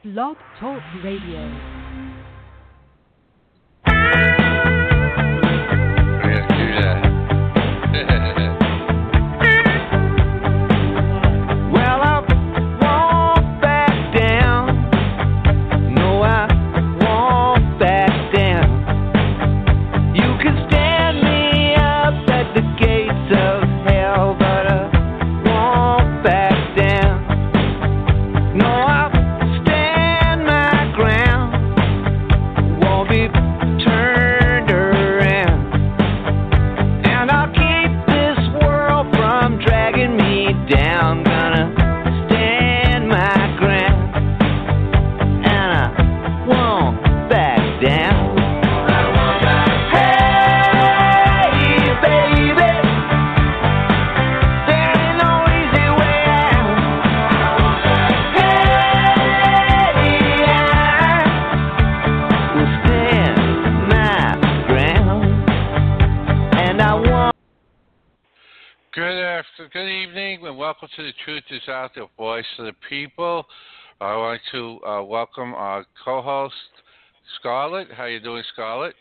Blog Talk Radio. Good evening, and welcome to The Truth Is Out, the voice of the people. I want to welcome our co-host, Scarlett. How you doing, Scarlett?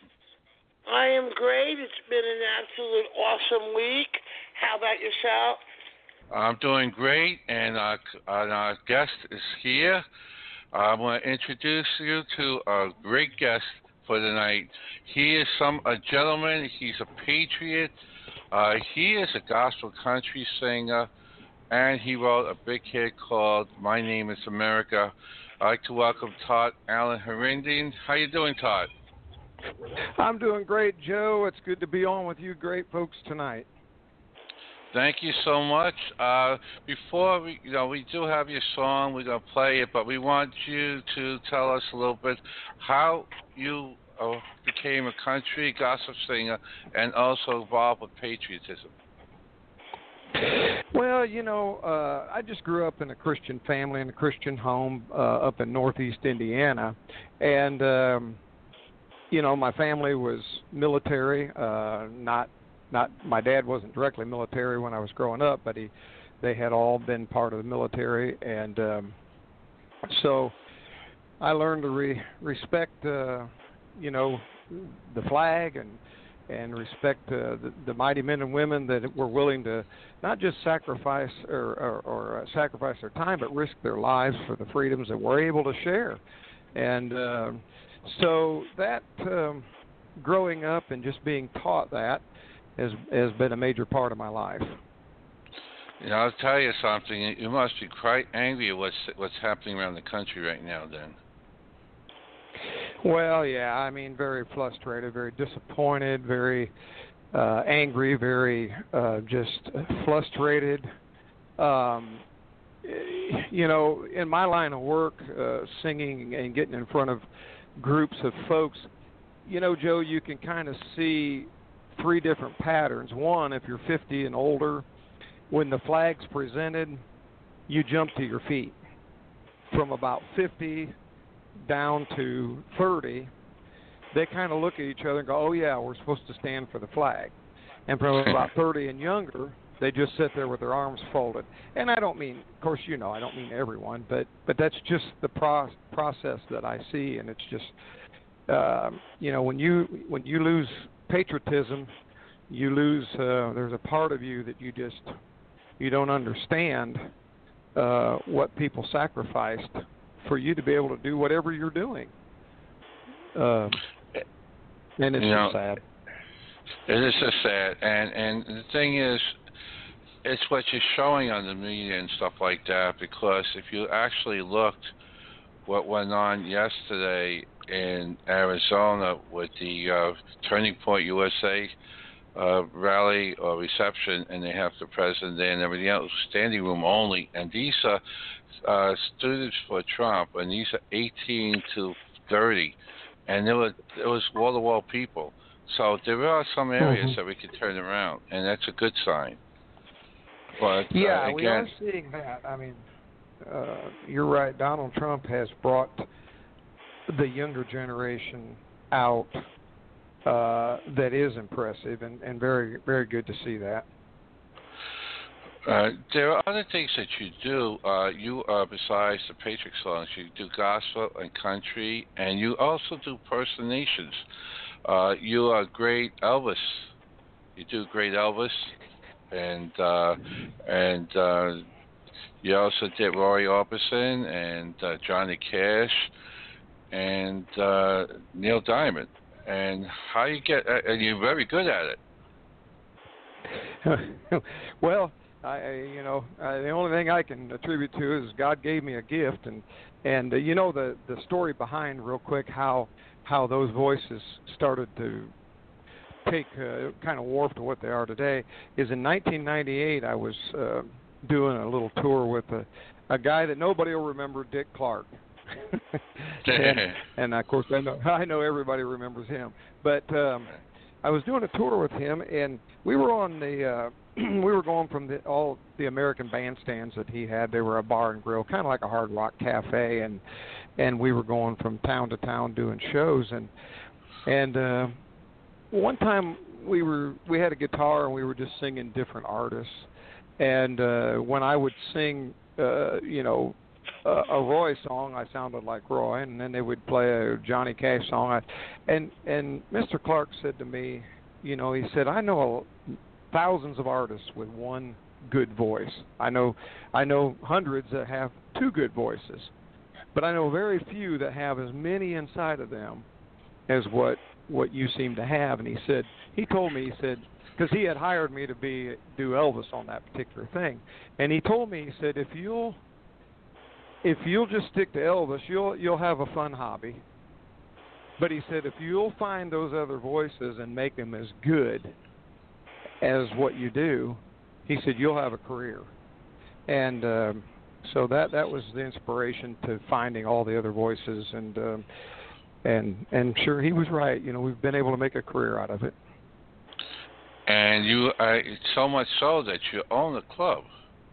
I am great. It's been an absolute awesome week. How about yourself? I'm doing great, and our guest is here. I want to introduce you to a great guest for tonight. He is a gentleman. He's a patriot. He is a gospel country singer, and he wrote a big hit called My Name is America. I'd like to welcome Todd Allen Herendeen. How you doing, Todd? I'm doing great, Joe. It's good to be on with you great folks tonight. Thank you so much. Before we do have your song, we're going to play it, but we want you to tell us a little bit how you became a country gospel singer and also involved with patriotism. Well, I just grew up in a Christian family, in a Christian home up in Northeast Indiana. And, my family was military. Not my dad wasn't directly military when I was growing up, but they had all been part of the military. And so I learned to respect the flag and respect the mighty men and women that were willing to not just sacrifice or sacrifice their time, but risk their lives for the freedoms that we're able to share. And so that growing up and just being taught that has been a major part of my life. I'll tell you something. You must be quite angry at what's happening around the country right now, then. Well, yeah, very frustrated, very disappointed, very angry, very just frustrated. In my line of work, singing and getting in front of groups of folks, Joe, you can kind of see three different patterns. One, if you're 50 and older, when the flag's presented, you jump to your feet. From about 50 down to 30, they kind of look at each other and go, oh, yeah, we're supposed to stand for the flag. And from about 30 and younger, they just sit there with their arms folded. And I don't mean, of course, I don't mean everyone, but that's just the process that I see. And it's just, when you lose patriotism, you lose, there's a part of you that you don't understand what people sacrificed for you to be able to do whatever you're doing. And it's just sad. It is just sad. And the thing is, it's what you're showing on the media and stuff like that, because if you actually looked what went on yesterday in Arizona with the Turning Point USA rally or reception, and they have the president there and everything else, standing room only, and these are students for Trump, and these are 18 to 30, and it was wall-to-wall people. So there are some areas that we can turn around, and that's a good sign. But yeah, again, we are seeing that. You're right. Donald Trump has brought the younger generation out. That is impressive and very, very good to see that. There are other things that you do. Besides the Patriot songs, you do gospel and country, and you also do impersonations. You are great Elvis. You do great Elvis, and you also did Roy Orbison and Johnny Cash and Neil Diamond. And how you get? And you're very good at it. Well, the only thing I can attribute to is God gave me a gift, and the story behind, real quick, how those voices started to take kind of warp to what they are today is in 1998 I was doing a little tour with a guy that nobody will remember, Dick Clark. and of course I know everybody remembers him, but I was doing a tour with him, and we were on the we were going from all the American bandstands that he had. They were a bar and grill, kind of like a Hard Rock Cafe, and we were going from town to town doing shows, and one time we had a guitar and we were just singing different artists, and when I would sing a Roy song, I sounded like Roy, and then they would play a Johnny Cash song. And Mr. Clark said to me, he said, I know thousands of artists with one good voice. I know hundreds that have two good voices, but I know very few that have as many inside of them as what you seem to have. And he told me, because he had hired me to do Elvis on that particular thing, and he told me, he said, if you'll just stick to Elvis, you'll have a fun hobby. But he said, if you'll find those other voices and make them as good as what you do, he said, you'll have a career. And so that was the inspiration to finding all the other voices, and sure, he was right. We've been able to make a career out of it. And you, so much so that you own a club.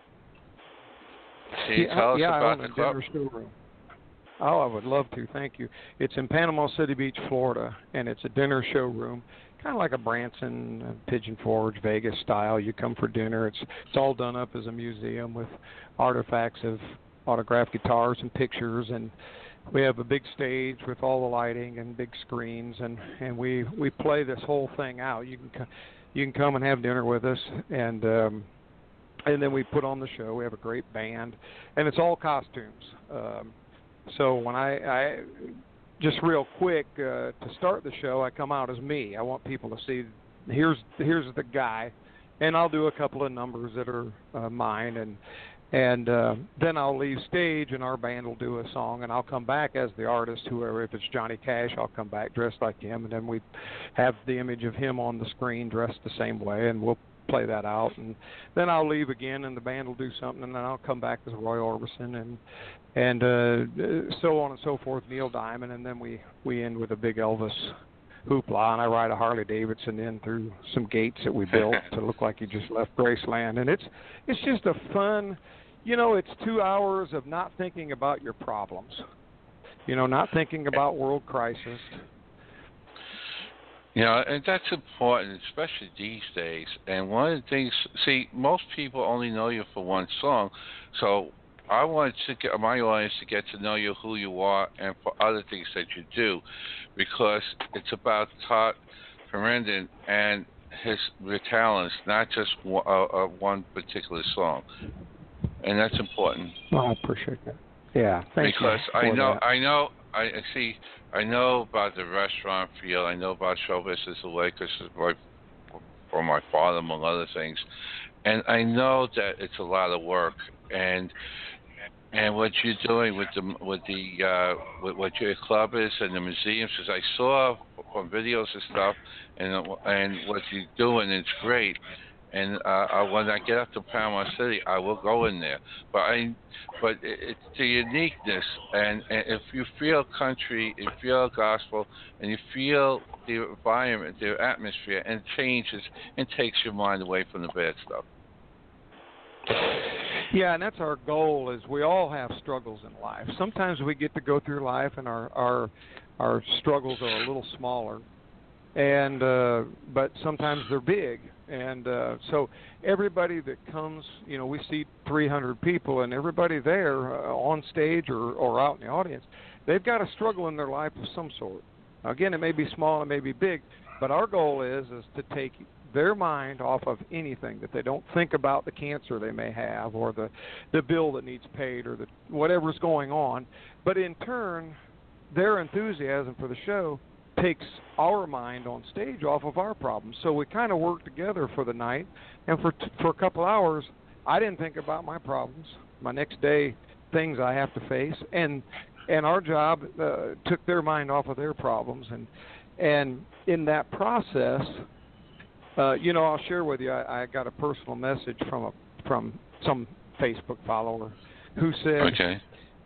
Can you tell us about the club? Dinner Showroom. Oh, I would love to. Thank you. It's in Panama City Beach, Florida, and it's a dinner showroom, kind of like a Branson, Pigeon Forge, Vegas style. You come for dinner. It's all done up as a museum with artifacts of autographed guitars and pictures, and we have a big stage with all the lighting and big screens, and we play this whole thing out. You can come and have dinner with us, and then we put on the show. We have a great band, and it's all costumes. So when I just real quick to start the show, I come out as me. I want people to see here's the guy, and I'll do a couple of numbers that are mine, and then I'll leave stage, and our band will do a song, and I'll come back as the artist, whoever. If it's Johnny Cash, I'll come back dressed like him, and then we have the image of him on the screen dressed the same way, and we'll play that out, and then I'll leave again, and the band will do something, and then I'll come back as Roy Orbison, and so on and so forth, Neil Diamond, and then we end with a big Elvis hoopla, and I ride a Harley Davidson in through some gates that we built to look like you just left Graceland, and it's just a fun, it's 2 hours of not thinking about your problems, not thinking about world crisis. And that's important, especially these days. And one of the things, most people only know you for one song, so I want to get my audience to get to know you, who you are, and for other things that you do, because it's about Todd Herndon and his talents, not just one particular song, and that's important. Well, I appreciate that. Yeah, thank you. Because I know about the restaurant field. I know about show business the way, because for my father, among other things, and I know that it's a lot of work. And what you're doing with what your club is and the museums, because I saw from videos and stuff, and what you're doing, it's great. And when I get up to Panama City, I will go in there. But it's the uniqueness, and if you feel country, you feel gospel, and you feel the environment, the atmosphere, and it changes and takes your mind away from the bad stuff. Yeah, and that's our goal. Is we all have struggles in life. Sometimes we get to go through life, and our struggles are a little smaller. and but sometimes they're big. And so everybody that comes, we see 300 people, and everybody there on stage or out in the audience, they've got a struggle in their life of some sort. Again, it may be small, it may be big, but our goal is to take their mind off of anything, that they don't think about the cancer they may have or the bill that needs paid or whatever's going on. But in turn, their enthusiasm for the show takes our mind on stage off of our problems. So we kind of work together for the night, and for a couple hours, I didn't think about my problems. My next day, things I have to face, and our job took their mind off of their problems, and in that process, I'll share with you. I got a personal message from some Facebook follower who said, okay.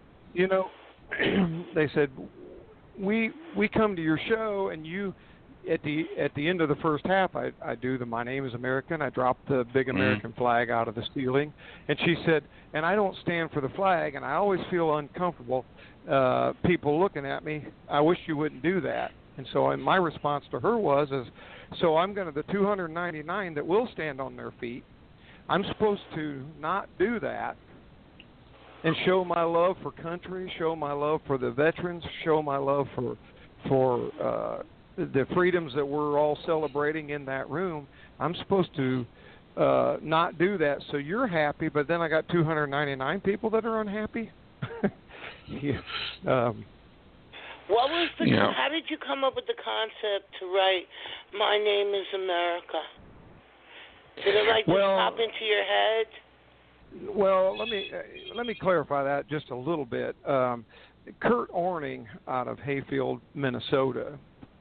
They said, we come to your show, and you at the end of the first half, I do the My Name is American. I drop the big American flag out of the ceiling, and she said, and I don't stand for the flag, and I always feel uncomfortable people looking at me. I wish you wouldn't do that. And so my response to her was, so I'm going to, the 299 that will stand on their feet, I'm supposed to not do that and show my love for country, show my love for the veterans, show my love for the freedoms that we're all celebrating in that room. I'm supposed to not do that so you're happy, but then I got 299 people that are unhappy? Yeah. What was how did you come up with the concept to write My Name is America? Did it just pop into your head? Well, let me clarify that just a little bit. Kurt Orning out of Hayfield, Minnesota,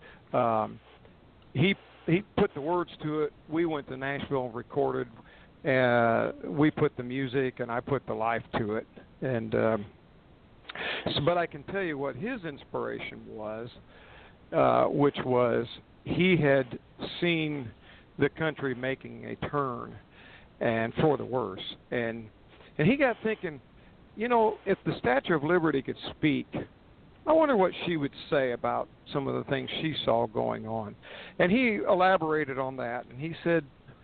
he put the words to it. We went to Nashville and recorded. We put the music, and I put the life to it. And but I can tell you what his inspiration was, which was he had seen the country making a turn, and for the worse. And he got thinking, if the Statue of Liberty could speak, I wonder what she would say about some of the things she saw going on. And he elaborated on that, and he said,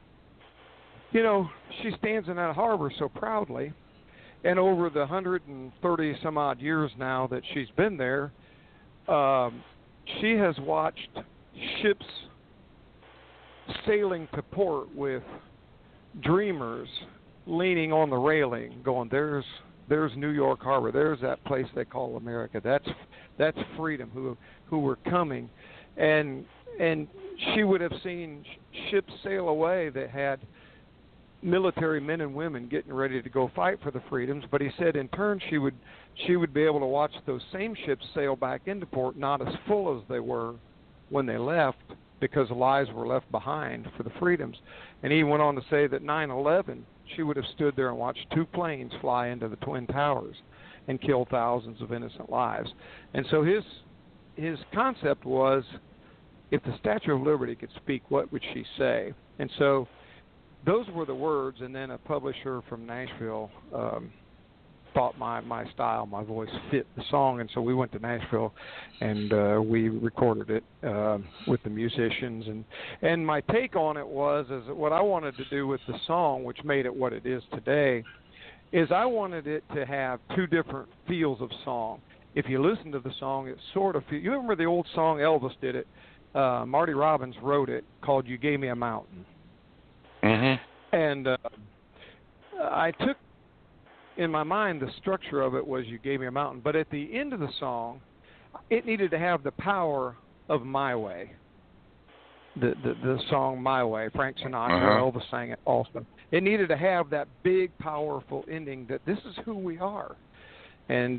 she stands in that harbor so proudly, and over the 130 some odd years now that she's been there, she has watched ships sailing to port with dreamers leaning on the railing, going, "There's New York Harbor. There's that place they call America. That's freedom. Who were coming," and she would have seen ships sail away that had military men and women getting ready to go fight for the freedoms. But he said in turn she would be able to watch those same ships sail back into port, not as full as they were when they left, because lives were left behind for the freedoms. And he went on to say that 9/11, she would have stood there and watched two planes fly into the Twin Towers and kill thousands of innocent lives. And so his concept was, if the Statue of Liberty could speak, what would she say? And so those were the words, and then a publisher from Nashville thought my style, my voice fit the song, and so we went to Nashville and we recorded it with the musicians. And my take on it was, is what I wanted to do with the song, which made it what it is today, is I wanted it to have two different feels of song. If you listen to the song, it sort of you remember the old song, Elvis did it, Marty Robbins wrote it, called "You Gave Me a Mountain." Mm-hmm. And I took, in my mind, the structure of it was "You Gave Me a Mountain," but at the end of the song, it needed to have the power of "My Way." The song "My Way," Frank Sinatra, Elvis sang it also. It needed to have that big, powerful ending that this is who we are, and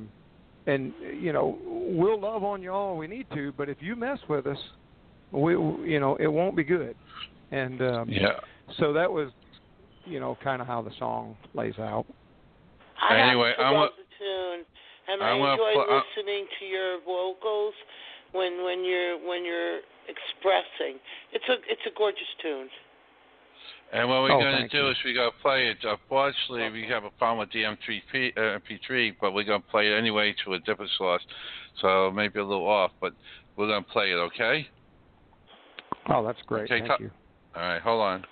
we'll love on you all we need to, but if you mess with us, it won't be good. And so that was, kind of how the song lays out. Anyway, I love the tune, and I enjoy listening to your vocals when you're expressing. It's a gorgeous tune. And what we're going to do is we're going to play it. Unfortunately, we have a problem with the MP3, but we're going to play it anyway to a different source, so maybe a little off, but we're going to play it, okay? Oh, that's great. Okay, Thank you. All right, hold on.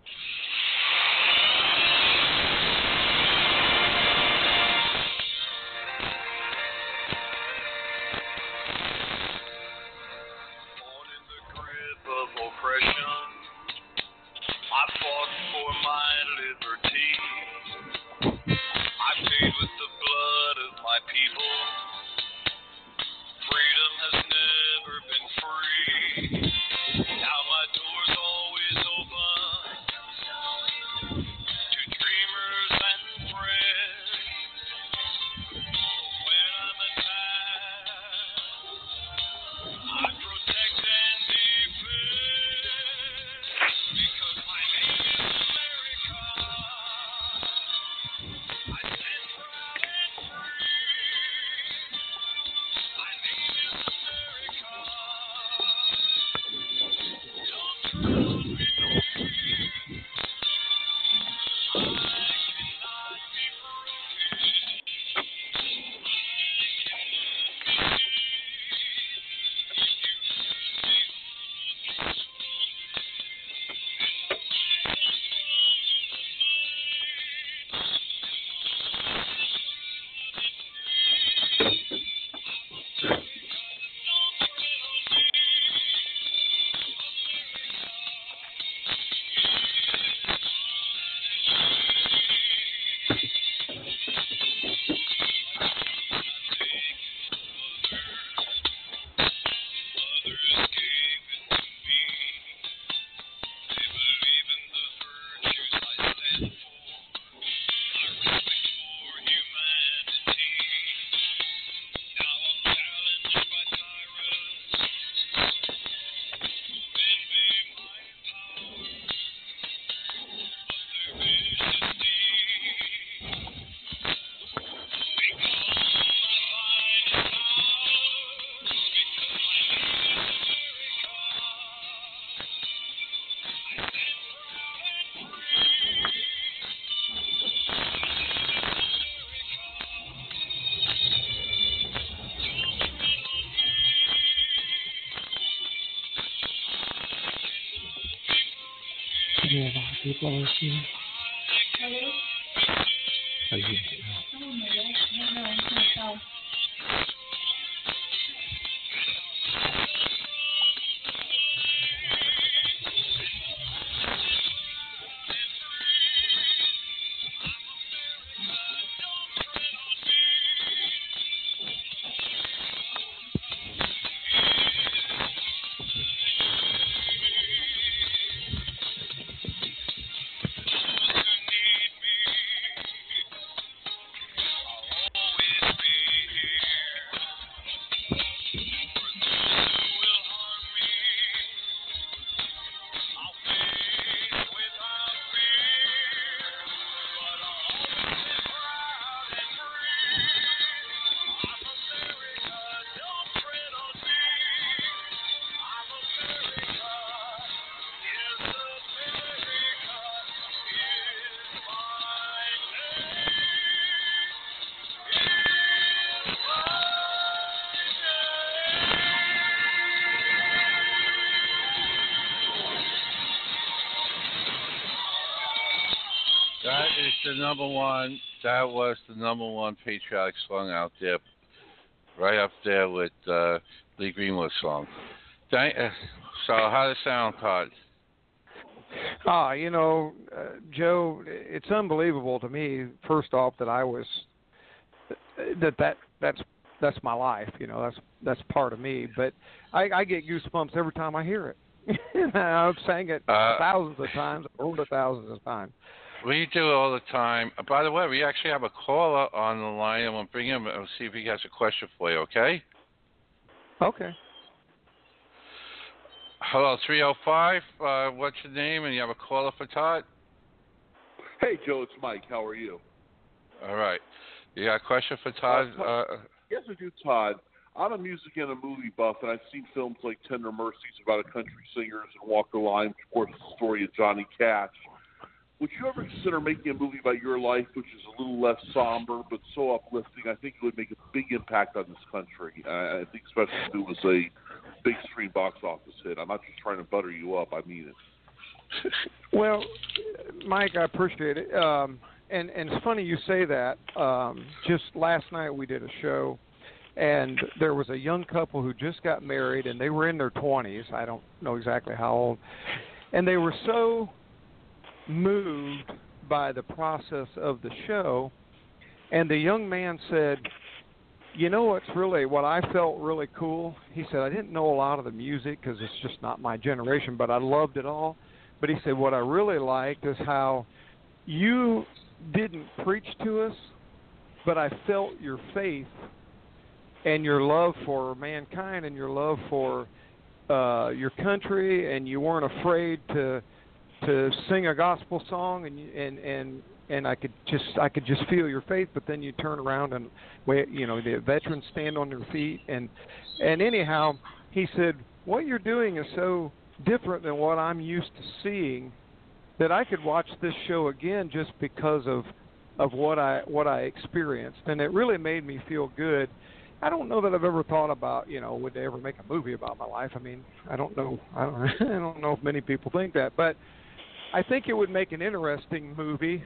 Yeah, a lot of people are listening. That was the number one patriotic song out there, right up there with Lee Greenwood's song. So how does it sound, Todd? Joe, it's unbelievable to me. First off, that I was that's my life. That's part of me. But I get goosebumps every time I hear it. I've sang it thousands of times, over thousands of times. We do it all the time. By the way, we actually have a caller on the line, and we'll bring him and see if he has a question for you, okay? Okay. Hello, 305. What's your name? And you have a caller for Todd? Hey, Joe, it's Mike. How are you? All right. You got a question for Todd? Yes, I do, Todd. I'm a music and a movie buff, and I've seen films like Tender Mercies about a country singers and Walk the Line, of course, the story of Johnny Cash. Would you ever consider making a movie about your life, which is a little less somber but so uplifting? I think it would make a big impact on this country. I think especially if it was a big screen box office hit. I'm not just trying to butter you up. I mean it. Well, Mike, I appreciate it. And it's funny you say that. Just last night we did a show, and there was a young couple who just got married, and they were in their 20s. I don't know exactly how old. And they were so moved by the process of the show. And the young man said, you know what I felt really cool? He said, I didn't know a lot of the music because it's just not my generation, but I loved it all. But he said, what I really liked is how you didn't preach to us, but I felt your faith and your love for mankind and your love for your country, and you weren't afraid to sing a gospel song, and I could just feel your faith. But then you turn around and the veterans stand on their feet, and anyhow, he said, what you're doing is so different than what I'm used to seeing that I could watch this show again just because of what I experienced, and it really made me feel good. I don't know that I've ever thought about, would they ever make a movie about my life? I mean, I don't know. I don't know if many people think that, but I think it would make an interesting movie,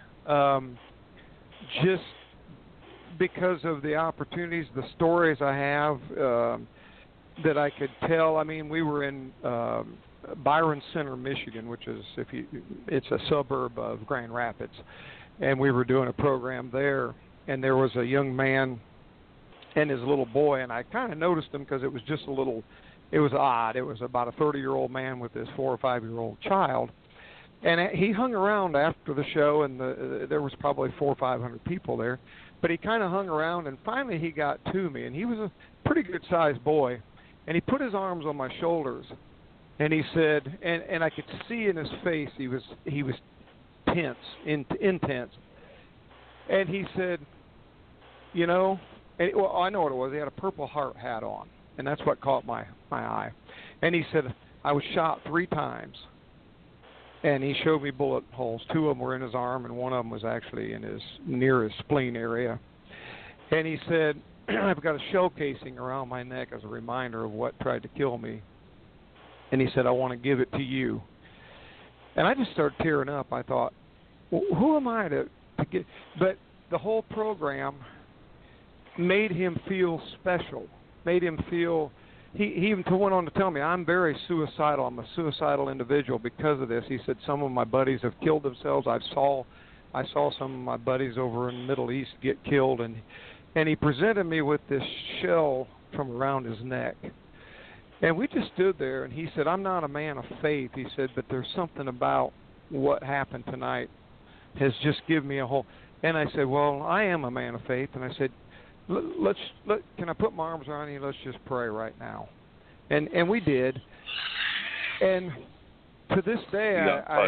just because of the opportunities, the stories I have that I could tell. I mean, we were in Byron Center, Michigan, which is it's a suburb of Grand Rapids, and we were doing a program there, and there was a young man and his little boy, and I kind of noticed him because it was just it was odd. It was about a 30-year-old man with this 4 or 5-year-old child, and he hung around after the show, and there was probably 400 or 500 people there, but he kind of hung around, and finally he got to me, and he was a pretty good-sized boy, and he put his arms on my shoulders. And he said, and I could see in his face he was tense, intense. And he said, I know what it was. He had a Purple Heart hat on, and that's what caught my eye. And he said, I was shot 3 times. And he showed me bullet holes. 2 of them were in his arm, and 1 of them was actually near his spleen area. And he said, I've got a shell casing around my neck as a reminder of what tried to kill me. And he said, I want to give it to you. And I just started tearing up. I thought, well, who am I to get? But the whole program made him feel special, made him feel, he even went on to tell me, I'm very suicidal. I'm a suicidal individual because of this. He said, some of my buddies have killed themselves. I saw some of my buddies over in the Middle East get killed. And he presented me with this shell from around his neck. And we just stood there, and he said, I'm not a man of faith. He said, but there's something about what happened tonight has just given me a whole. And I said, well, I am a man of faith. And I said, can I put my arms around you? Let's just pray right now. And we did. And to this day,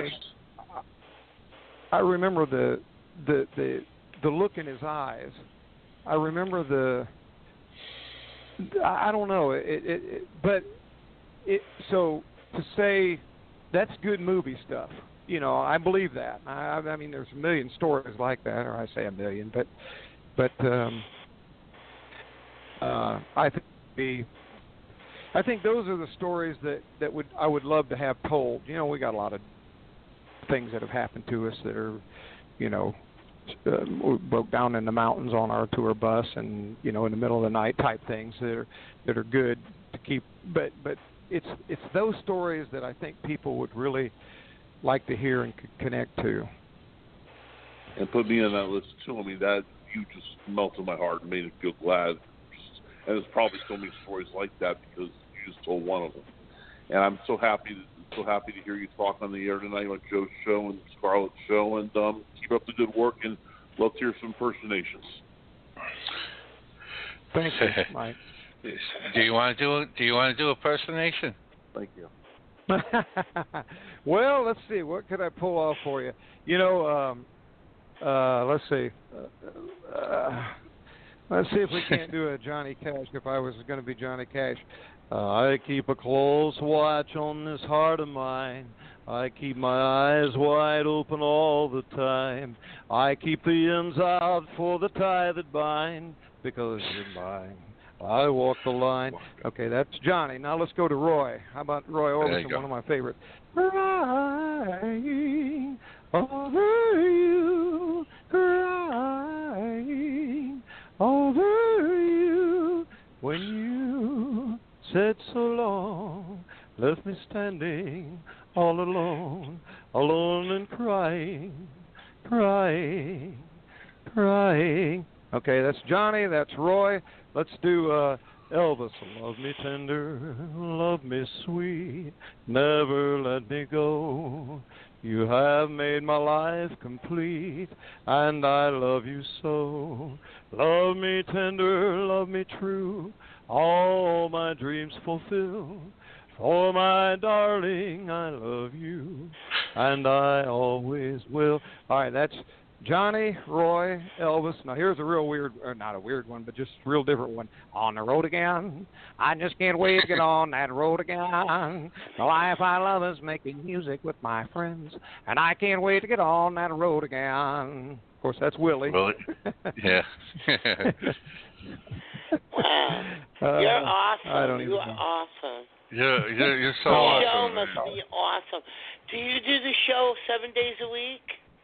I remember the look in his eyes. I remember I don't know. So to say that's good movie stuff, I believe that. I mean, there's a million stories like that, or I say a million, but I think those are the stories that I would love to have told. We got a lot of things that have happened to us that are, we broke down in the mountains on our tour bus, and in the middle of the night type things that are good to keep. But it's those stories that I think people would really like to hear and connect to. And put me on that list too. I mean, that you just melted my heart and made me feel glad. And there's probably so many stories like that because you just told one of them. And I'm so happy to hear you talk on the air tonight on Joe's show and Scarlett's show, and keep up the good work, and let's hear some impersonations. Thank you, Mike. Do you want to do impersonation? Thank you. Well, let's see. What could I pull off for you? Let's see. Let's see if we can't do a Johnny Cash. If I was going to be Johnny Cash. I keep a close watch on this heart of mine. I keep my eyes wide open all the time. I keep the ends out for the tie that bind, because you're mine. I walk the line. Okay, that's Johnny. Now let's go to Roy. How about Roy Orbison, one of my favorites? Crying over you, crying over you. When you said so long, left me standing all alone, alone and crying, crying, crying. Okay, that's Johnny, that's Roy. Let's do Elvis. Love me tender, love me sweet, never let me go. You have made my life complete, and I love you so. Love me tender, love me true, all my dreams fulfill. For my darling, I love you, and I always will. All right, that's Johnny, Roy, Elvis. Now here's a real weird, or not a weird one, but just a real different one. On the road again. I just can't wait to get on that road again. The life I love is making music with my friends, and I can't wait to get on that road again. Of course, that's Willie. Willie? Yeah. Wow. You're awesome. I don't you are awesome. You're so the awesome. The show must be awesome. Do you do the show 7 days a week?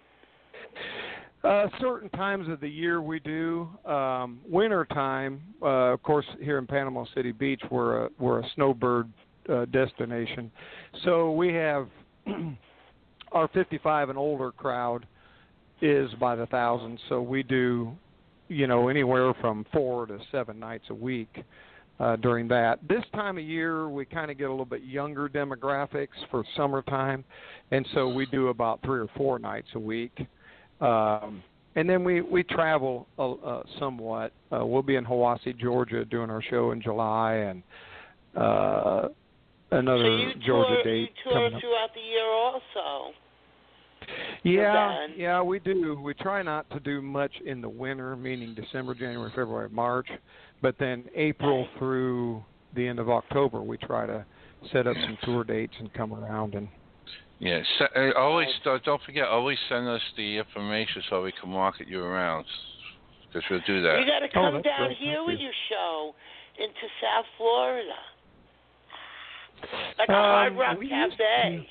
Certain times of the year we do. Winter time, of course, here in Panama City Beach, we're a snowbird destination. So we have our 55 and older crowd is by the thousands. So we do, anywhere from 4 to 7 nights a week during that. This time of year, we kind of get a little bit younger demographics for summertime, and so we do about 3 or 4 nights a week. And then we travel somewhat. We'll be in Hiwassee, Georgia, doing our show in July, and another Georgia date. So you tour throughout the year also? Yeah, we do. We try not to do much in the winter, meaning December, January, February, March, but then April through the end of October, we try to set up some tour dates and come around and. Yes, don't forget, always send us the information so we can market you around, because we'll do that. You got to come down great. here with your show into South Florida, like a Hard Rock Cafe.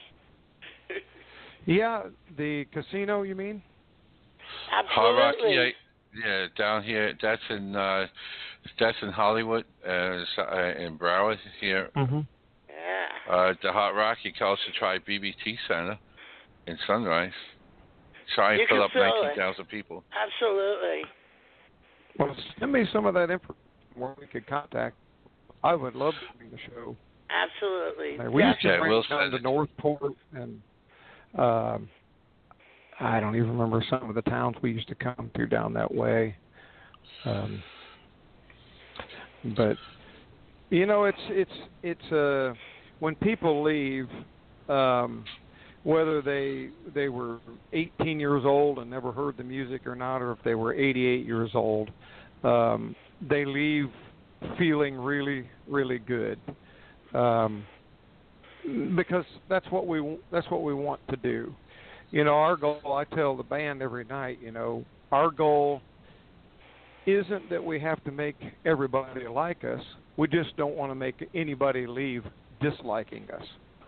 Yeah, the casino, you mean? Absolutely. Hard Rock, yeah, down here. That's in Hollywood, in Broward here. Mm-hmm. The Hot Rock, you can also try BBT Center in Sunrise. Try and fill up 19,000 people. Absolutely. Well, send me some of that information where we could contact. I would love to be the show. Absolutely. We used to bring down to Northport, and I don't even remember some of the towns we used to come through down that way. But it's when people leave, whether they were 18 years old and never heard the music or not, or if they were 88 years old, they leave feeling really, really good, because that's what we want to do. Our goal, I tell the band every night, our goal isn't that we have to make everybody like us. We just don't want to make anybody leave disliking us.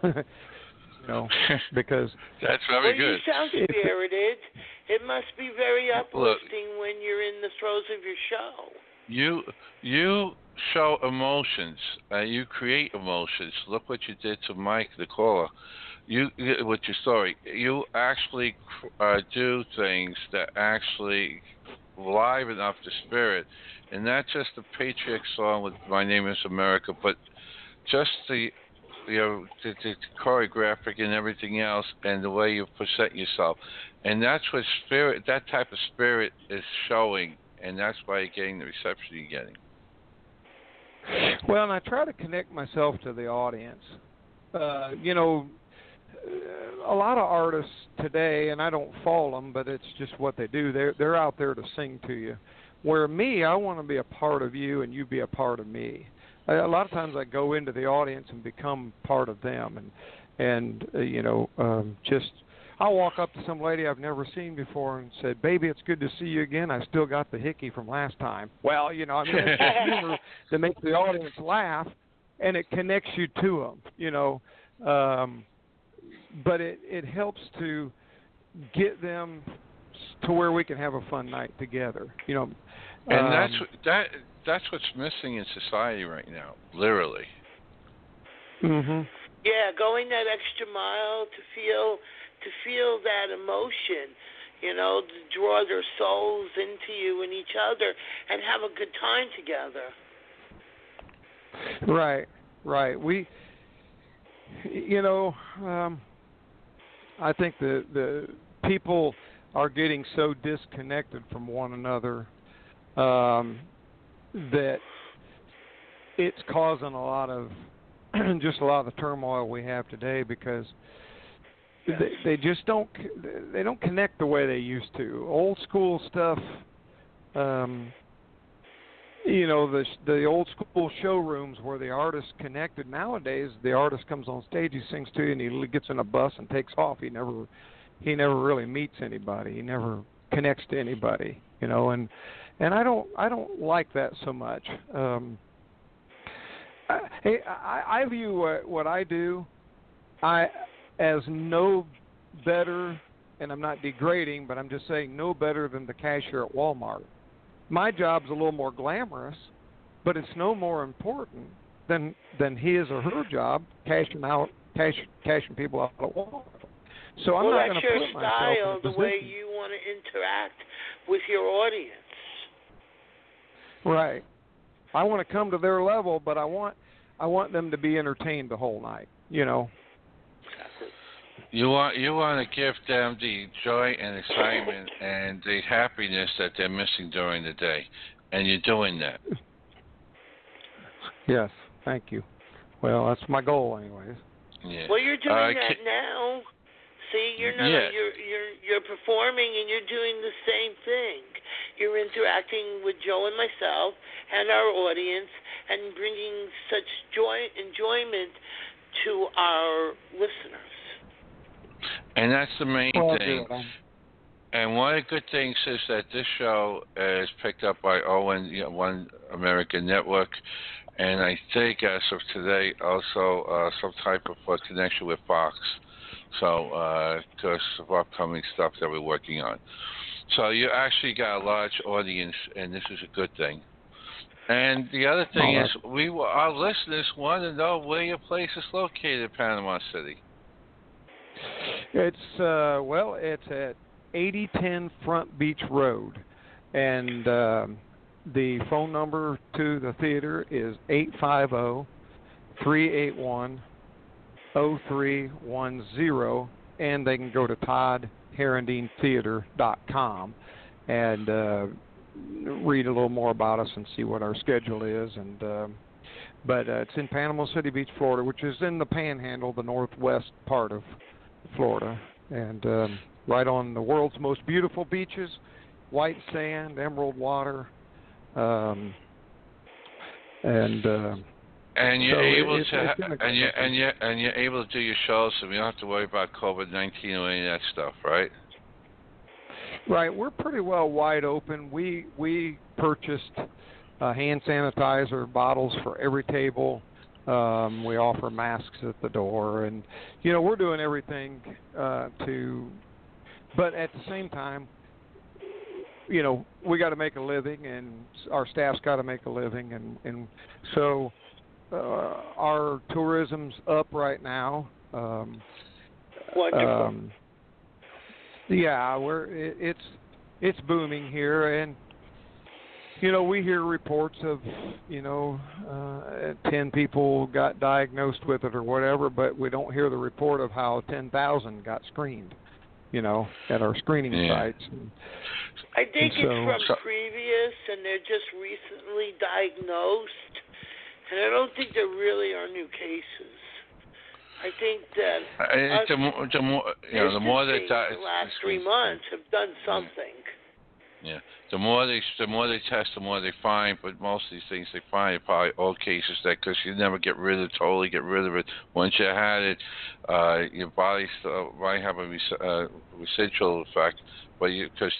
Because that's very good. You sound spirited. It must be very uplifting when you're in the throes of your show. You show emotions. You create emotions. Look what you did to Mike, the caller. With your story, you actually do things that actually liven up the spirit, and not just the patriotic song with "My Name Is America," but just the choreographic and everything else, and the way you present yourself, and that's what spirit. That type of spirit is showing, and that's why you're getting the reception you're getting. Well, and I try to connect myself to the audience. A lot of artists today, and I don't fault them, but it's just what they do. They're out there to sing to you. Where me, I want to be a part of you, and you be a part of me. A lot of times I go into the audience and become part of them, and just I'll walk up to some lady I've never seen before and said, "Baby, it's good to see you again. I still got the hickey from last time." Well, I mean, it's just humor that makes the audience laugh, and it connects you to them, But it helps to get them to where we can have a fun night together, And that's what's missing in society right now, literally. Mhm. Yeah, going that extra mile to feel that emotion, to draw their souls into you and each other and have a good time together. Right. We, I think the people are getting so disconnected from one another that it's causing a lot of the turmoil we have today because they just don't connect the way they used to. Old school stuff, the old school showrooms where the artists connected. Nowadays, the artist comes on stage, he sings to you, and he gets in a bus and takes off. He never really meets anybody. He never connects to anybody, and I don't like that so much. I view what I do as no better, and I'm not degrading, but I'm just saying no better than the cashier at Walmart. My job's a little more glamorous, but it's no more important than his or her job cashing people out of Walmart. So I'm not going to put myself in a position. Well, that's your style, the way you want to interact with your audience. Right. I want to come to their level, but I want them to be entertained the whole night. You want to give them the joy and excitement and the happiness that they're missing during the day, and you're doing that. Yes, thank you. Well, that's my goal, anyways. Yeah. Well, you're doing that now. See, you're not. Yeah. You're performing, and you're doing the same thing. You're interacting with Joe and myself and our audience, and bringing such enjoyment to our listeners. And that's the main thing. And one of the good things is that this show is picked up by One American Network, and I think as of today also some type of connection with Fox. So, because of upcoming stuff that we're working on. So you actually got a large audience, and this is a good thing. And the other thing is, our listeners want to know where your place is located in Panama City. It's it's at 8010 Front Beach Road, and the phone number to the theater is 850-381-0310, and they can go to ToddHerendeenTheater.com and read a little more about us and see what our schedule is. But it's in Panama City Beach, Florida, which is in the Panhandle, the northwest part of Florida, and right on the world's most beautiful beaches, white sand, emerald water, and you're able you're able to do your shows, so we don't have to worry about COVID-19 or any of that stuff, right? Right, we're pretty well wide open. We purchased hand sanitizer bottles for every table. We offer masks at the door, and we're doing everything but at the same time, we got to make a living, and our staff's got to make a living, and so our tourism's up right now. Wonderful. Yeah, it's booming here, and we hear reports of 10 people got diagnosed with it or whatever, but we don't hear the report of how 10,000 got screened, at our screening sites. I think it's from previous, and they're just recently diagnosed, and I don't think there really are new cases. I think that the more the last 3 months have done something. Yeah. The more they test, the more they find. But most of these things they find are probably all cases that because you never totally get rid of it. Once you had it, your body still might have a residual effect. But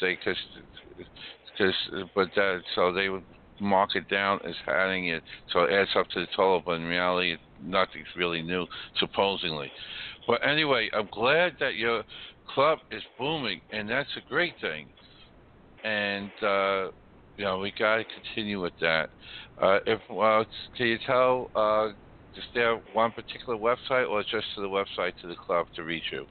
so they would mark it down as having it, so it adds up to the total. But in reality, nothing's really new, supposedly. But anyway, I'm glad that your club is booming, and that's a great thing. And we got to continue with that. Can you tell? Is there one particular website, or just to the website to the club to reach you?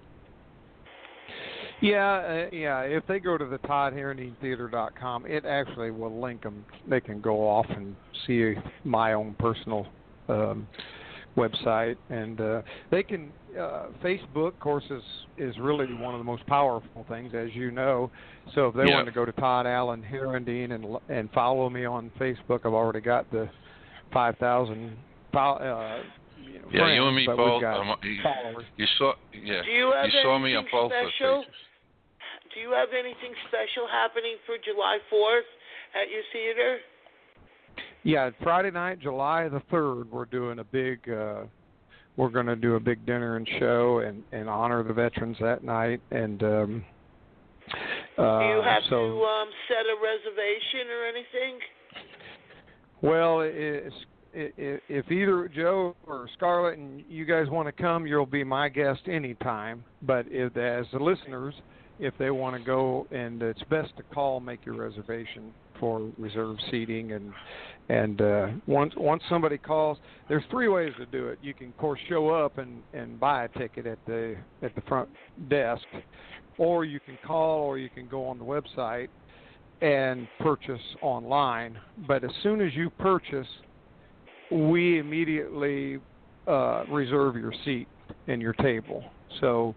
Yeah. If they go to the ToddHerendeenTheater.com, it actually will link them. They can go off and see my own personal website, and they can. Facebook, of course, is really one of the most powerful things, as you know. So if they want to go to Todd Allen Herendeen and follow me on Facebook, I've already got the 5,000 friends, you and me but both. We've got followers. You saw me on both of the pages. Do you have anything special happening for July 4th at your theater? Yeah, Friday night, July the 3rd, we're doing a big. We're going to do a big dinner and show and honor the veterans that night. And do you have to set a reservation or anything? Well, if either Joe or Scarlett and you guys want to come, you'll be my guest anytime. But as the listeners, if they want to go, and it's best to make your reservation for reserved seating, and once somebody calls, there's 3 ways to do it. You can, of course, show up and buy a ticket at the front desk, or you can call, or you can go on the website and purchase online. But as soon as you purchase, we immediately reserve your seat and your table. So.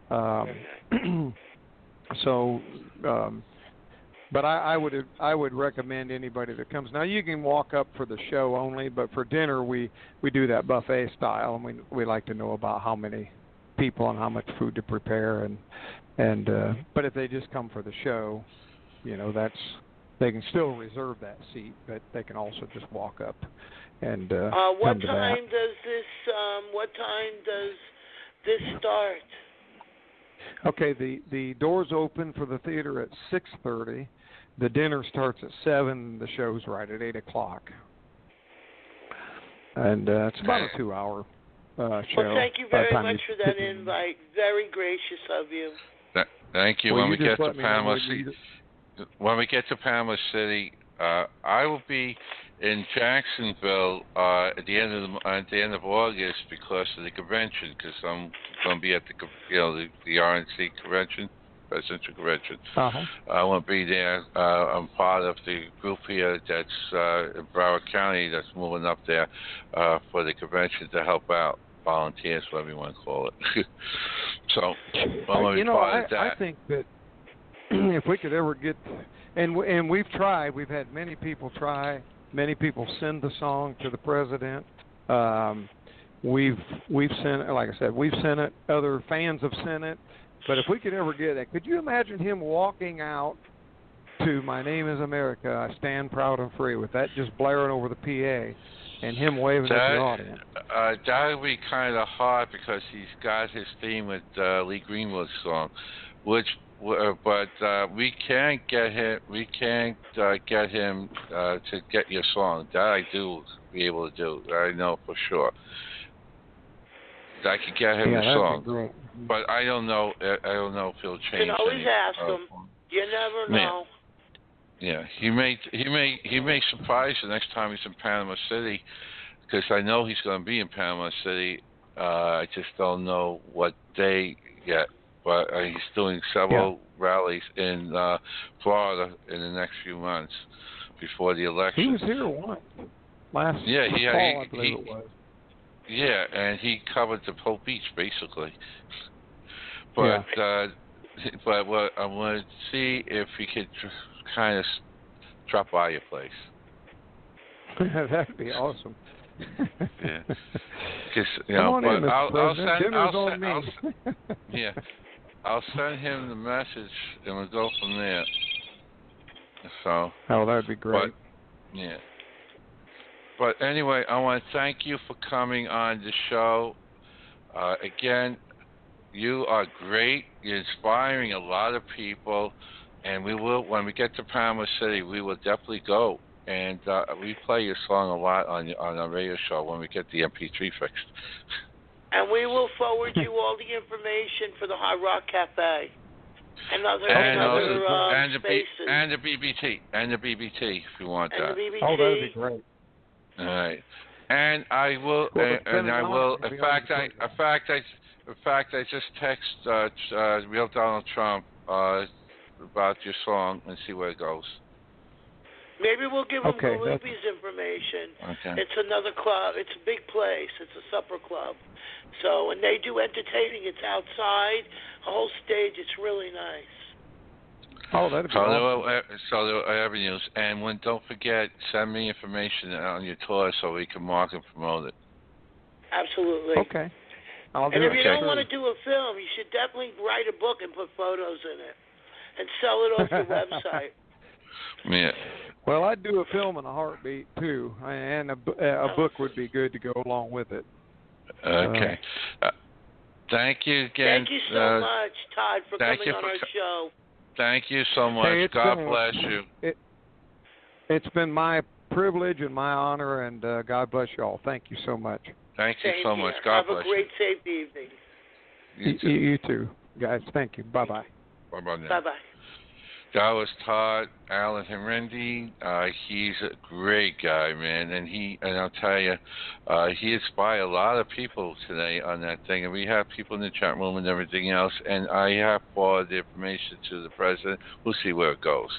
But I would recommend anybody that comes. Now you can walk up for the show only, but for dinner we do that buffet style, and we like to know about how many people and how much food to prepare, and but if they just come for the show, they can still reserve that seat, but they can also just walk up and what come to time that. does this start? Okay, the doors open for the theater at 6:30. The dinner starts at 7. The show's right at 8 o'clock, and it's about a 2-hour show. Well, thank you very much for that invite. Very gracious of you. Thank you. Well, when we get to Panama City, I will be in Jacksonville at the end of August because of the convention. Because I'm going to be at the RNC convention, presidential convention. Uh-huh. I won't be there. I'm part of the group here that's in Broward County that's moving up there for the convention to help out. Volunteers, whatever you want to call it. So, I think that if we could ever get, and we've tried, we've had many people try, many people send the song to the president. We've sent it, like I said, we've sent it. Other fans have sent it. But if we could ever get that, could you imagine him walking out to "My Name Is America, I Stand Proud and Free" with that just blaring over the PA? And him waving at the audience. That would be kind of hard because he's got his theme with Lee Greenwood's song, but we can't get him. We can't get him to get your song. That I do be able to do. I know for sure. I could get him your song, but I don't know. I don't know if he'll change. You can always ask him. You never know. Yeah, he may surprise the next time he's in Panama City, because I know he's going to be in Panama City. I just don't know what day yet, but he's doing several rallies in Florida in the next few months before the election. He was here once last fall, I believe it was. Yeah, and he covered the whole beach basically. But but what I want to see if he could kind of drop by your place. That'd be awesome. Yeah, because I'll send him the message and we'll go from there. So. Oh, that'd be great. But, yeah. But anyway, I want to thank you for coming on the show. Again, you are great. You're inspiring a lot of people, and we will, when we get to Panama City, we will definitely go. And we play your song a lot on our radio show when we get the MP3 fixed. And we will forward you all the information for the Hard Rock Cafe and other spaces. And the BBT, if you want and that. The BBT. Oh, that'd be great. All right. And I will, and I will. In fact, I just text real Donald Trump about your song and see where it goes. Maybe we'll give him Okay, Galupi's information. Okay. It's another club. It's a big place. It's a supper club. So, and they do entertaining. It's outside, a whole stage. It's really nice. Oh, that'd be awesome. So there are avenues. And don't forget, send me information on your tour so we can mark and promote it. Absolutely. Okay. I'll do and if it. you don't want to do a film, you should definitely write a book and put photos in it and sell it off your website. Yeah. Well, I'd do a film in a heartbeat too, and a book would be good to go along with it. Okay. Thank you again. Thank you so much, Todd, for coming on our show. Thank you so much. Hey, God bless you. It's been my privilege and my honor, and God bless you all. Thank you so much. Thank you Same so here. much. God bless you. Have a great, safe evening. You too. You too, guys. Thank you. Bye-bye. Bye-bye now. Bye-bye. That was Todd Allen Herendi. He's a great guy, man, and I'll tell you, he inspired a lot of people today on that thing, and we have people in the chat room and everything else, and I have forwarded the information to the president. We'll see where it goes.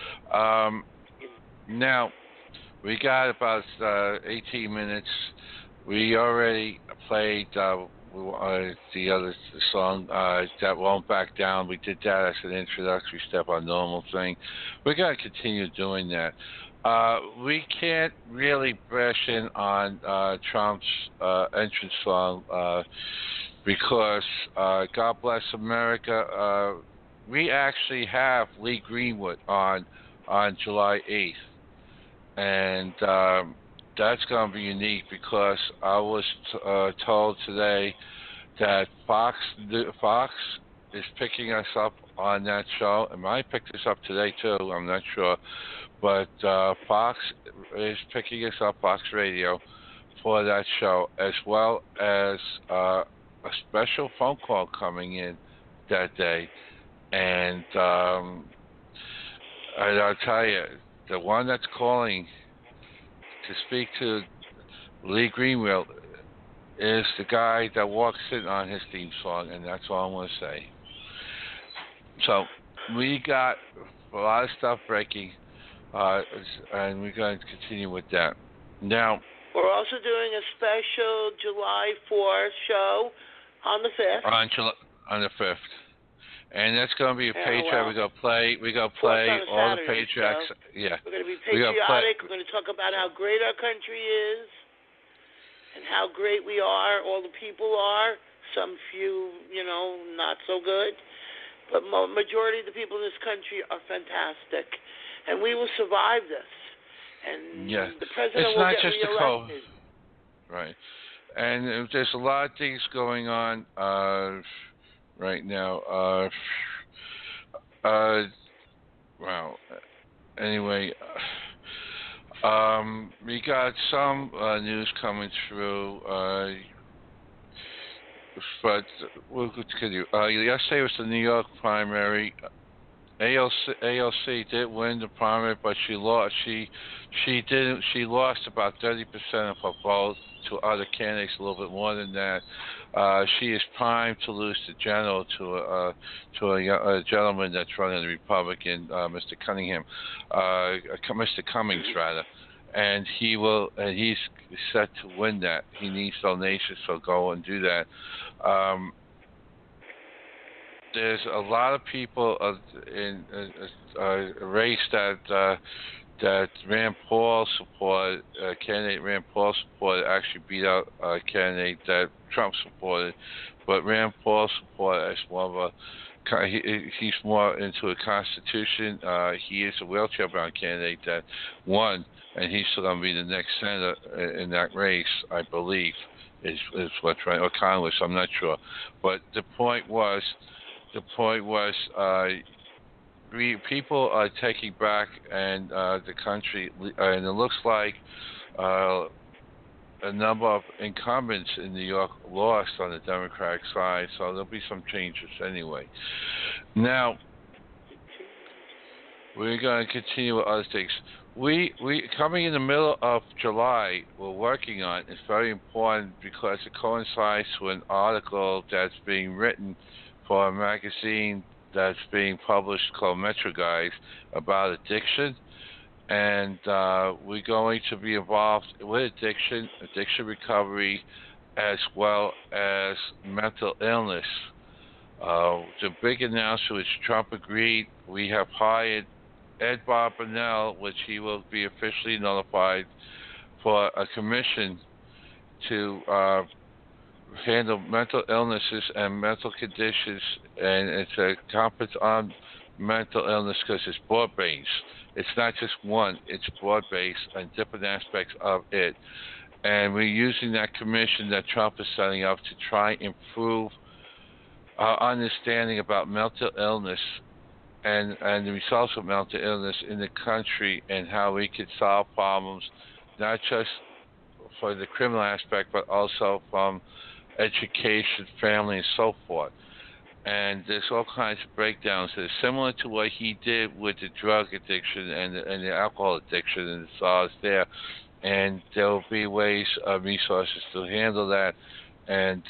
Now, we got about 18 minutes. We already played the other song, That Won't Back Down. We did that as an introductory step, our normal thing. We're going to continue doing that. We can't really bash in on Trump's entrance song because, God bless America, we actually have Lee Greenwood on July 8th. And that's going to be unique because I was told today that Fox is picking us up on that show. It might pick this up today too, I'm not sure. But Fox is picking us up, Fox Radio, for that show, as well as a special phone call coming in that day. And I'll tell you, the one that's calling to speak to Lee Greenwood is the guy that walks in on his theme song, and that's all I'm going to say. So we got a lot of stuff breaking, and we're going to continue with that. Now, we're also doing a special July 4th show on the 5th. On the 5th. And that's going to be a page track. We're going to play all the page tracks. Yeah. We're going to be patriotic. We're going to talk about how great our country is and how great we are, all the people are. Some few, not so good. But majority of the people in this country are fantastic. And we will survive this. And the president will get reelected. Right. And there's a lot of things going on right now. Well, anyway, we got some news coming through, but we'll continue. Yesterday was the New York primary. AOC did win the primary, but she lost. She lost about 30% of her vote to other candidates, a little bit more than that. She is primed to lose the general to a gentleman that's running the Republican, Mr. Cummings rather, and he's set to win that. He needs donations, so go and do that. There's a lot of people in a race that Rand Paul supported, candidate Rand Paul supported, actually beat out a candidate that Trump supported. But Rand Paul supported as more of he's more into a constitution. He is a wheelchair-bound candidate that won, and he's still going to be the next senator in that race, I believe, is what's right, or Congress. I'm not sure, but the point was, people are taking back and the country, and it looks like a number of incumbents in New York lost on the Democratic side, so there'll be some changes anyway. Now, we're going to continue with other things. We coming in the middle of July, we're working on. It's very important because it coincides with an article that's being written for a magazine that's being published called Metro Guys about addiction. And we're going to be involved with addiction recovery, as well as mental illness. The big announcement is Trump agreed. We have hired Ed Barbanel, which he will be officially notified, for a commission to handle mental illnesses and mental conditions. And it's a conference on mental illness because it's broad-based. It's not just one, it's broad-based and different aspects of it. And we're using that commission that Trump is setting up to try and improve our understanding about mental illness and the results of mental illness in the country, and how we could solve problems, not just for the criminal aspect, but also from education, family, and so forth. And there's all kinds of breakdowns that are similar to what he did with the drug addiction and the alcohol addiction, and it's all there. And there will be ways, resources to handle that. And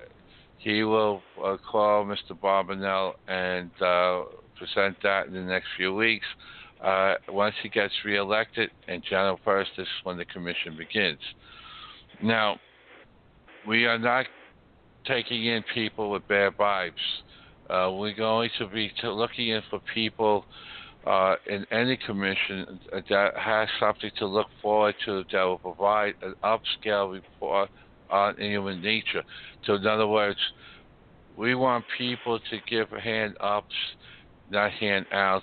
he will call Mr. Barbanel and present that in the next few weeks. Once he gets reelected, and January 1st is when the commission begins. Now, we are not taking in people with bad vibes. We're going to be looking in for people in any commission that has something to look forward to, that will provide an upscale report on human nature. So in other words, we want people to give hand-ups, not hand-outs.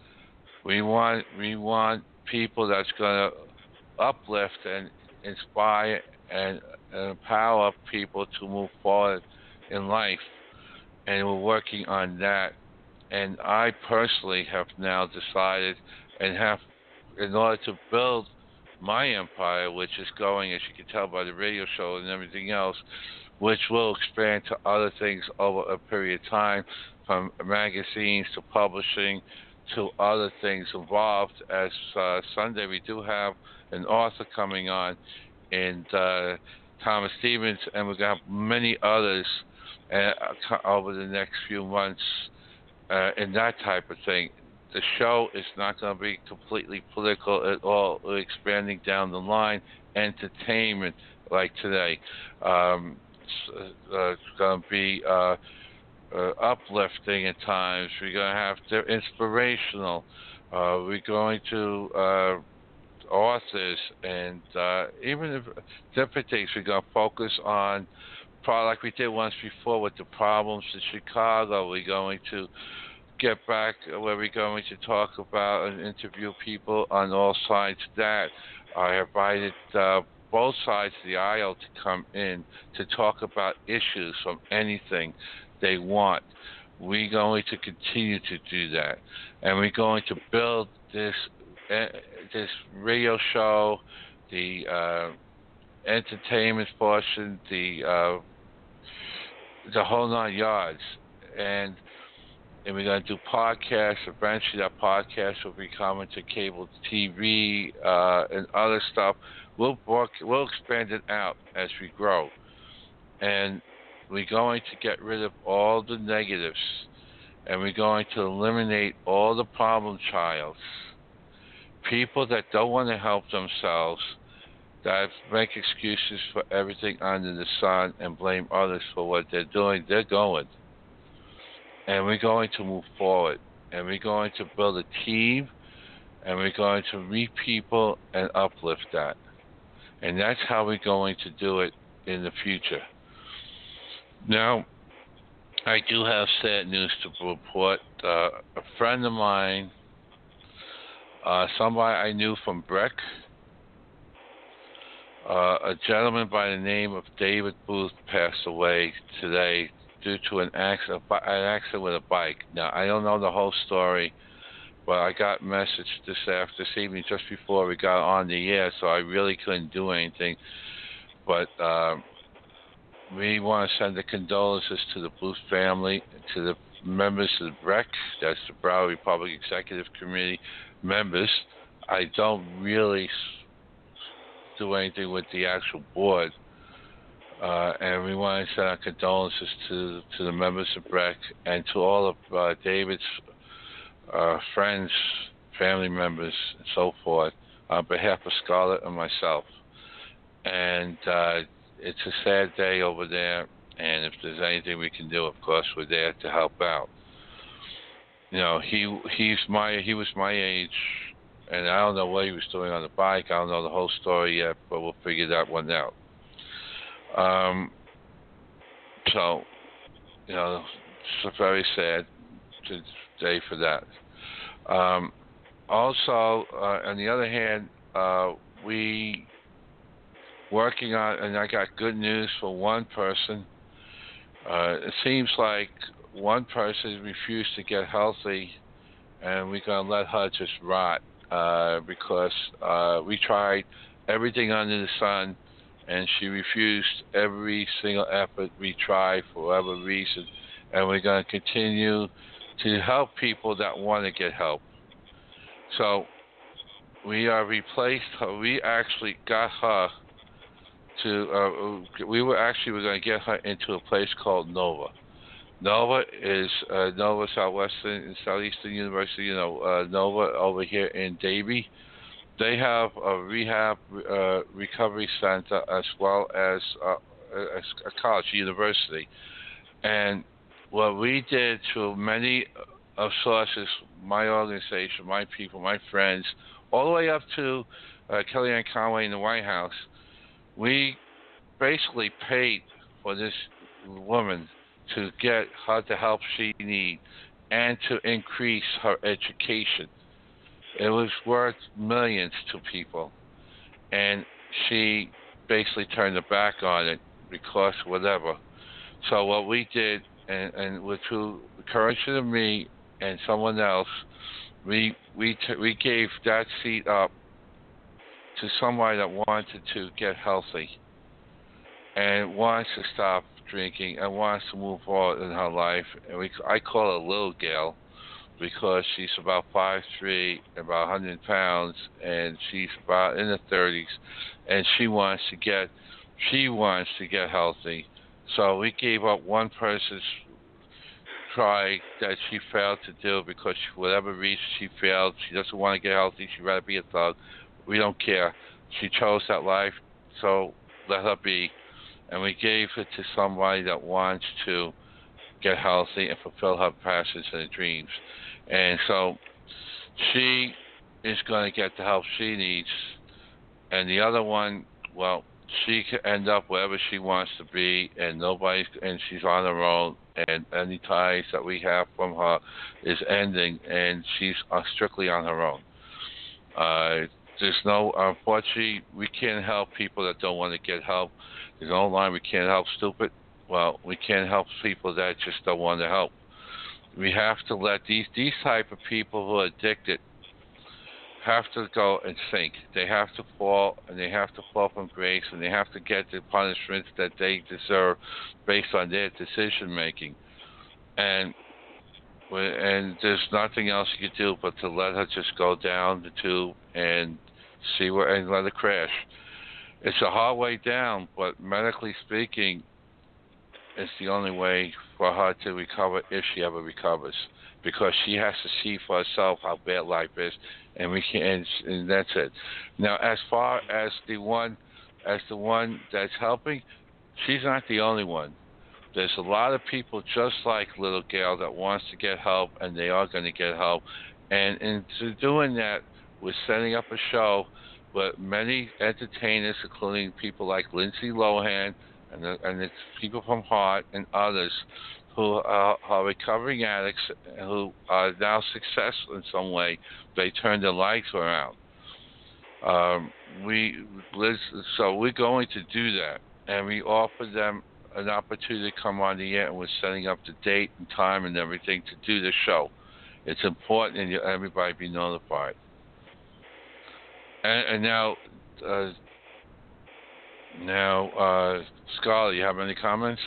We want people that's going to uplift and inspire and empower people to move forward in life, and we're working on that. And I personally have now decided, and have, in order to build my empire, which is going, as you can tell by the radio show and everything else, which will expand to other things over a period of time, from magazines to publishing to other things involved. As Sunday, we do have an author coming on, and Thomas Stevens, and we're going to have many others over the next few months in that type of thing. The show is not going to be completely political at all. We're expanding down the line, entertainment like today. It's going to be uplifting at times. We're going to have inspirational. We're going to authors, and even if different things. We're going to focus on, like we did once before with the problems in Chicago. We're going to get back where we're going to talk about and interview people on all sides of that. I invited both sides of the aisle to come in to talk about issues from anything they want. We're going to continue to do that, and we're going to build this radio show, the entertainment portion, the whole 9 yards, and we're going to do podcasts. Eventually, that podcast will be coming to cable TV and other stuff. We'll expand it out as we grow, and we're going to get rid of all the negatives, and we're going to eliminate all the problem childs. People that don't want to help themselves, that make excuses for everything under the sun and blame others for what they're doing, they're going. And we're going to move forward. And we're going to build a team, and we're going to meet people and uplift that. And that's how we're going to do it in the future. Now, I do have sad news to report. A friend of mine, somebody I knew from Breck, a gentleman by the name of David Booth passed away today due to an accident with a bike. Now, I don't know the whole story, but I got a message this evening just before we got on the air, so I really couldn't do anything. But we want to send the condolences to the Booth family, to the members of the BREC, that's the Broward Republic Executive Committee members. I don't really do anything with the actual board, and we want to send our condolences to the members of BREC and to all of David's friends, family members, and so forth, on behalf of Scarlett and myself. And it's a sad day over there, and if there's anything we can do, of course, we're there to help out. You know, he was my age, and I don't know what he was doing on the bike. I don't know the whole story yet, but we'll figure that one out. So, you know, it's a very sad day for that. Also, on the other hand, we working on, and I got good news for one person. It seems like one person refused to get healthy, and we're going to let her just rot because we tried everything under the sun, and she refused every single effort we tried for whatever reason, and we're going to continue to help people that want to get help. So we replaced her. We actually got her to, we were going to get her into a place called Nova. Nova is Nova Southwestern and Southeastern University, you know, Nova over here in Davie. They have a rehab recovery center as well as a college, university. And what we did through many of sources, my organization, my people, my friends, all the way up to Kellyanne Conway in the White House, we basically paid for this woman to get her the help she needs and to increase her education. It was worth millions to people, and she basically turned her back on it because whatever. So what we did, and with through the courage of me and someone else, we gave that seat up to somebody that wanted to get healthy and wants to stop drinking and wants to move forward in her life. And I call her Little Gal because she's about 5'3", about 100 pounds, and she's about in the 30s, and she wants to get healthy. So we gave up one person's try that she failed to do because for whatever reason she failed. She doesn't want to get healthy. She'd rather be a thug. We don't care. She chose that life, so let her be. And we gave it to somebody that wants to get healthy and fulfill her passions and dreams. And so she is going to get the help she needs. And the other one, well, she could end up wherever she wants to be, and she's on her own, and any ties that we have from her is ending, and she's strictly on her own. Unfortunately, we can't help people that don't want to get help. There's no line, we can't help stupid. Well, we can't help people that just don't want to help. We have to let these type of people who are addicted have to go and sink. They have to fall, and they have to fall from grace, and they have to get the punishment that they deserve based on their decision making. And there's nothing else you can do but to let her just go down the tube and and let her crash. It's a hard way down, but medically speaking, it's the only way for her to recover if she ever recovers, because she has to see for herself how bad life is, and we can't. And that's it. Now, as far as the one that's helping, she's not the only one. There's a lot of people just like Little Gal that wants to get help, and they are going to get help. And into doing that, we're setting up a show with many entertainers, including people like Lindsay Lohan and the people from Heart and others, who are recovering addicts who are now successful in some way. They turn their lights around. So we're going to do that, and we offer them an opportunity to come on the air, and we're setting up the date and time and everything to do the show. It's important, and everybody be notified. And now, Scarlett, you have any comments?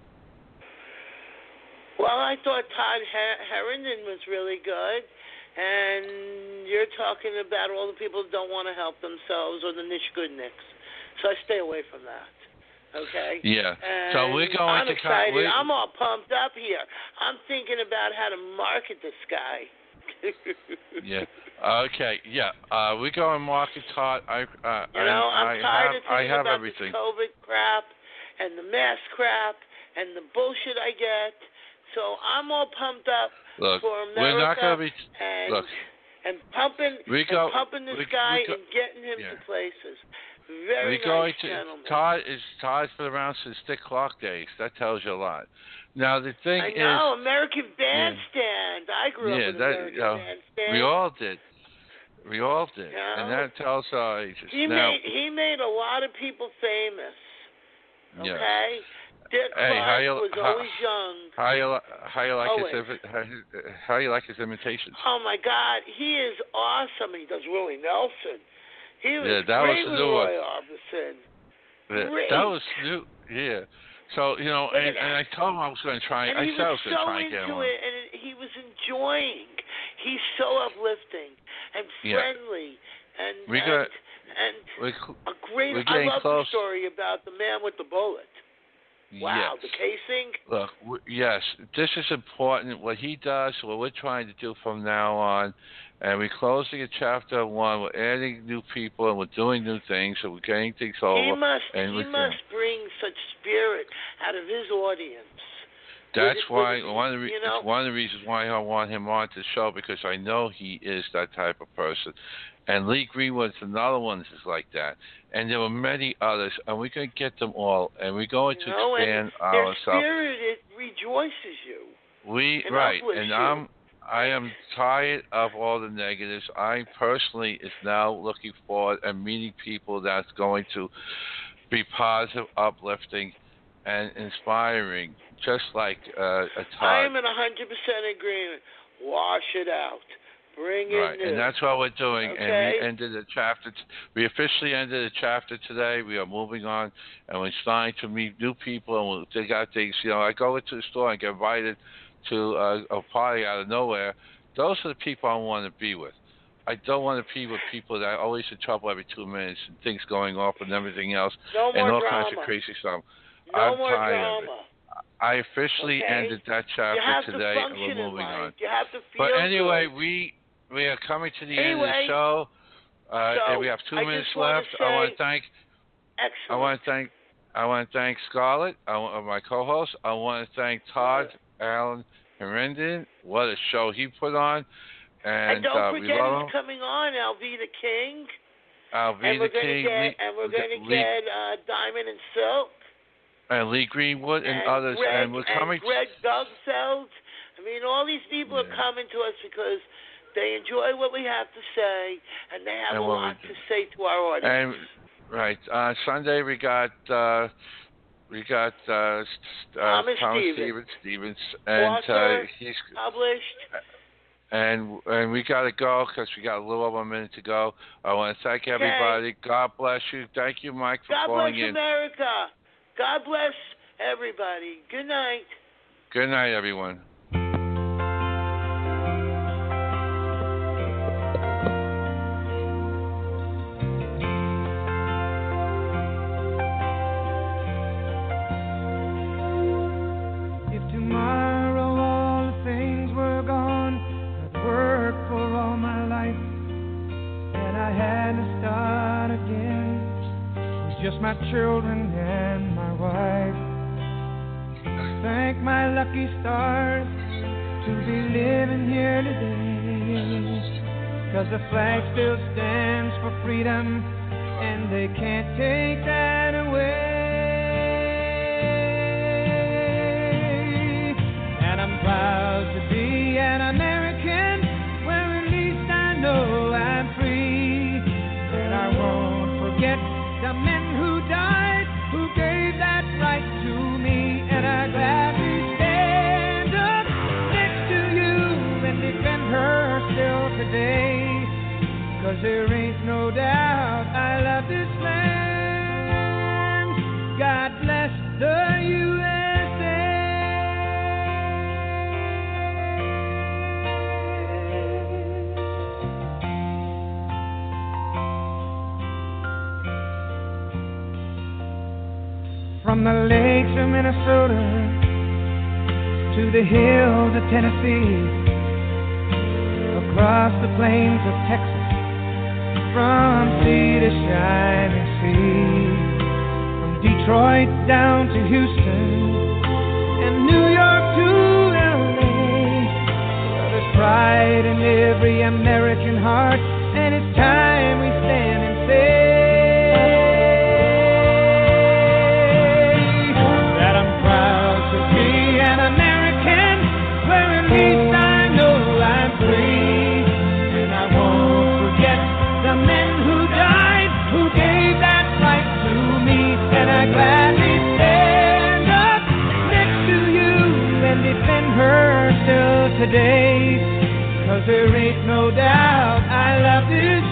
Well, I thought Todd Herndon was really good, and you're talking about all the people who don't want to help themselves or the Nishgoodniks. So I stay away from that. Okay? Yeah. And so we're going I'm to excited. I'm all pumped up here. I'm thinking about how to market this guy. Yeah. Okay. Yeah. We go and market Todd. I'm tired of thinking about everything. The COVID crap and the mask crap and the bullshit I get. So I'm all pumped up for America. We're not going to be. And pumping this guy and getting him to places. Very nice gentleman. Todd's been around since Dick Clark days. That tells you a lot. Now the thing is, I know, American Bandstand. I grew up with American Bandstand. We all did, and that tells our ages. He made a lot of people famous. Okay. Yeah. Dick Clark was always young. How you like his imitations? Oh my God, he is awesome. He does Willie Nelson. He was that great was with Roy Orbison. Great. That was new. Yeah. So and I told him I was going to try. And he was so into it, and he was enjoying. He's so uplifting and friendly, I love the story about the man with the bullet. Wow, yes. The casing. Look, yes, this is important. What he does, what we're trying to do from now on, and we're closing at chapter 1. We're adding new people and we're doing new things, so we're getting things over. He must bring such spirit out of his audience. That's why one of the reasons why I want him on the show, because I know he is that type of person. And Lee Greenwood's another one that's like that. And there were many others, and we're going to get them all, and we're going to expand ourselves. Their spirit, it rejoices you. And I am tired of all the negatives. I personally is now looking forward and meeting people that's going to be positive, uplifting, and inspiring, just like a Todd. I am in 100% agreement. Wash it out. Bring it new. And that's what we're doing. Okay. And we ended the chapter. We officially ended the chapter today. We are moving on, and we're starting to meet new people. And they got things. I go into the store and get invited to a party out of nowhere. Those are the people I want to be with. I don't want to be with people that are always in trouble every 2 minutes and things going off and everything else and all kinds of crazy stuff. I'm tired drama. of it. I officially ended that chapter today, and we're moving on. You have to feel But anyway, good. we are coming to the end of the show, and we have 2 minutes left. I want to thank Scarlett, my co-host. I want to thank Todd Allen Herndon. What a show he put on. And don't forget we love who's coming on, Alveda King. Alveda King. And we're going to get Diamond and Silk. And Lee Greenwood and others. Greg, we're coming. Greg Dugfeld. I mean, all these people are coming to us because they enjoy what we have to say, and they have a lot to say to our audience. And Sunday we got Thomas Stevens, and he's published. And we got to go because we got a little over a minute to go. I want to thank everybody. God bless you. Thank you, Mike, for calling in. God bless America. God bless everybody. Good night. Good night, everyone. If tomorrow all the things were gone, I'd work for all my life, and I had to start again with just my children and my wife. Thank my lucky stars to be living here today, 'cause the flag still stands for freedom, and they can't take that away. From the lakes of Minnesota to the hills of Tennessee, across the plains of Texas, from sea to shining sea, from Detroit down to Houston and New York to LA. Well, there's pride in every American heart, and it's time we stand and say that I'm proud to be an American, where at least I know I'm free. And I won't forget the men who died, who gave that right to me. And I gladly stand up next to you and defend her still today. 'Cause there ain't no doubt I love this